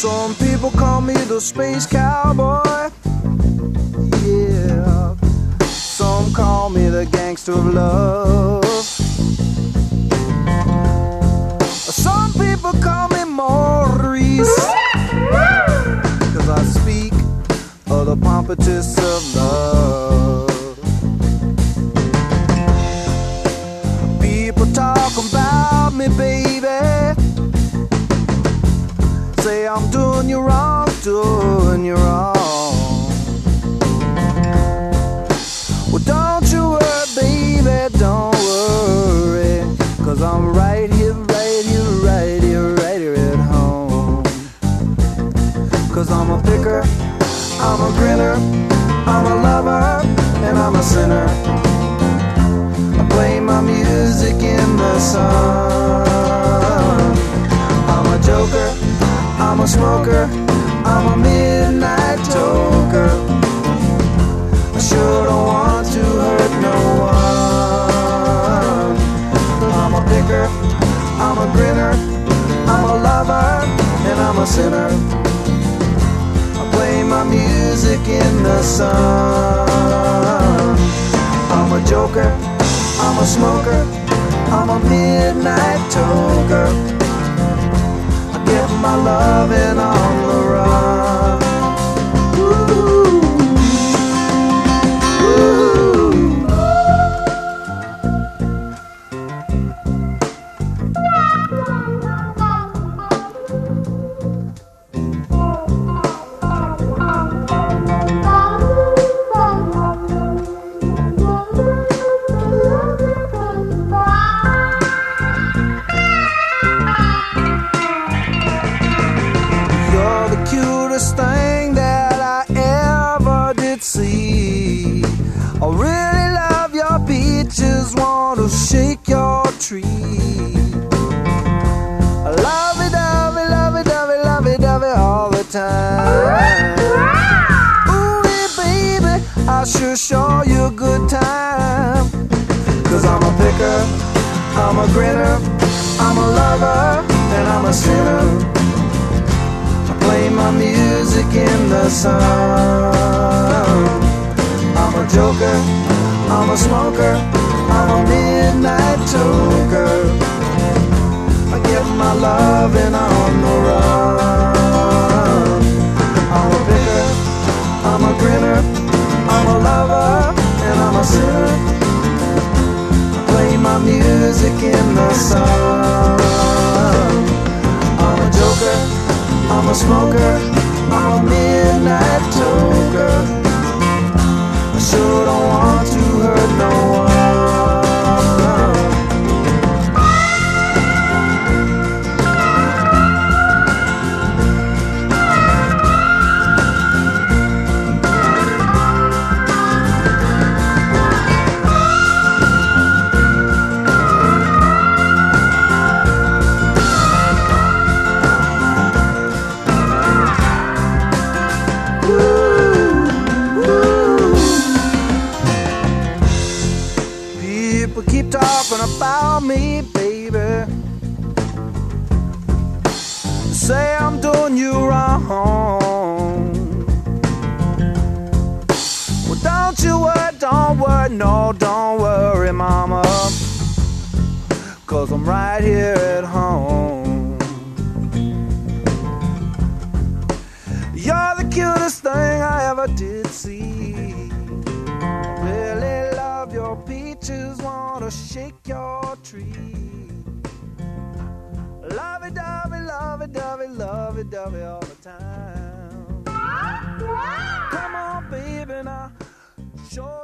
Some people call me the space cowboy. Yeah. Some call me the gangster of love. Some people call me Maurice, 'cause I speak of the pompatus of love. People talk about me, baby, say I'm doing you wrong, doing you wrong. Well, don't you worry, baby, don't worry, 'cause I'm right here, right here, right here, right here at home. 'Cause I'm a picker, I'm a grinner, I'm a lover, and I'm a sinner. I play my music in the sun. I'm a joker, I'm a smoker, I'm a midnight toker. I sure don't want to hurt no one. I'm a picker, I'm a grinner, I'm a lover, and I'm a sinner. I play my music in the sun. I'm a joker, I'm a smoker, I'm a midnight toker. I get my loving on the run. Ooh. Cutest thing that I ever did see. I really love your peaches, want to shake your tree. Lovey-dovey, lovey-dovey, lovey-dovey all the time. Ooh, yeah, baby, I sure show you a good time. 'Cause I'm a picker, I'm a grinner, I'm a lover, and I'm a sinner. Play my music in the sun. I'm a joker, I'm a smoker, I'm a midnight toker. I get my loving on the run. I'm a picker, I'm a grinner, I'm a lover, and I'm a sinner. I play my music in the sun. I'm a joker, I'm a smoker, I'm a midnight toker. I sure don't want to hurt no one. People keep talking about me, baby, say I'm doing you wrong. Well, don't you worry, don't worry, no, don't worry, mama, 'cause I'm right here at home. You're the cutest thing I ever did see. Really love your peaches, wanna shake your tree. Lovey-dovey, lovey-dovey, lovey-dovey all the time. Come on, baby, now, show